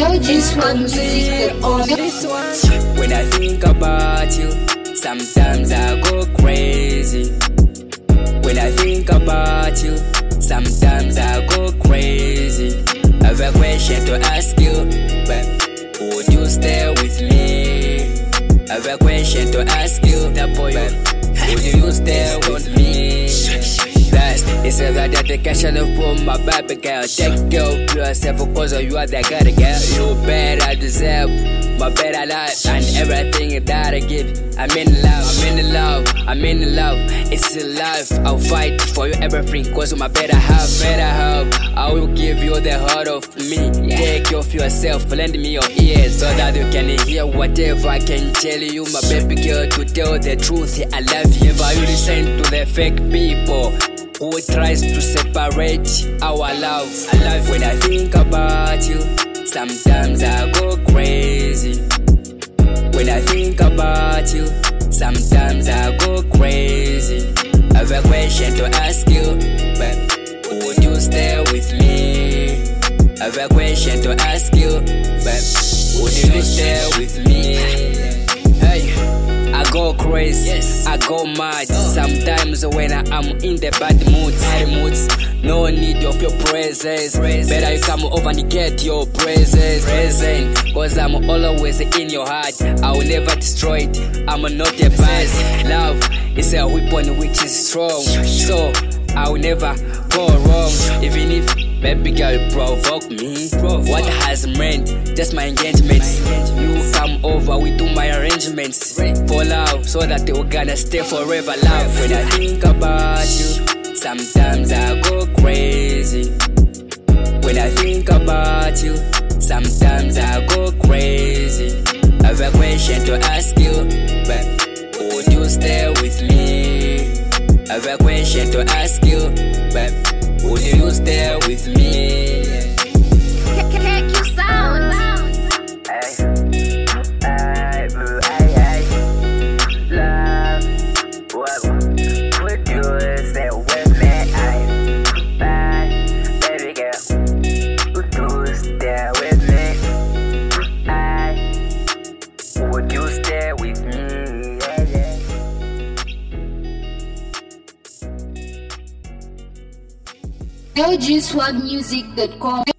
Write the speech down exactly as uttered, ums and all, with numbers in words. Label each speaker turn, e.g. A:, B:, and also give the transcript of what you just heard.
A: L G Swag Music
B: on this one. When I think about you, sometimes I go crazy. When I think about you, sometimes I go crazy. I have a question to ask you, but would you stay with me? I have a question to ask you, but would you stay with me? That is a dedication for my baby girl. Take care of yourself because you are the good girl. You better deserve my better life and everything that I give. I'm in love, I'm in love, I'm in love. It's a life. I'll fight for you everything cause my better half, better half. I will give you the heart of me. Take care of yourself, lend me your ears so that you can hear whatever I can tell you, my baby girl. To tell the truth, I love you. Never you listen to the fake people who tries to separate our love. I love when I think about you. Sometimes I go crazy. When I think about you, sometimes I go crazy. I have a question to ask you, but would you stay with me? I have a question to ask you, but would you stay with me? Hey, I go crazy, yes. I go mad. Oh. Sometimes when I am in the bad moods, bad moods, no need of your praises. praises. Better you come over and get your praises. Present, cause I'm always in your heart. I will never destroy it. I'm not a bad. Love is a weapon which is strong, so I will never go wrong. Even if baby girl provoke me, what has meant just my engagements. You come over, we do my arrangements for love, so that we're gonna stay forever. Love. When I think about you, sometimes I go crazy. When I think about you, sometimes I go crazy. I have a question to ask you, but would you stay with me? I have a question to ask you, but would you stay with me?
A: Check your sound.
B: Hey, hey, hey, hey, love, what would you stay with me? Hey, hey, baby girl, would you stay with me? Hey, would you stay with me? Yeah, yeah.
A: L G Swag Music dot com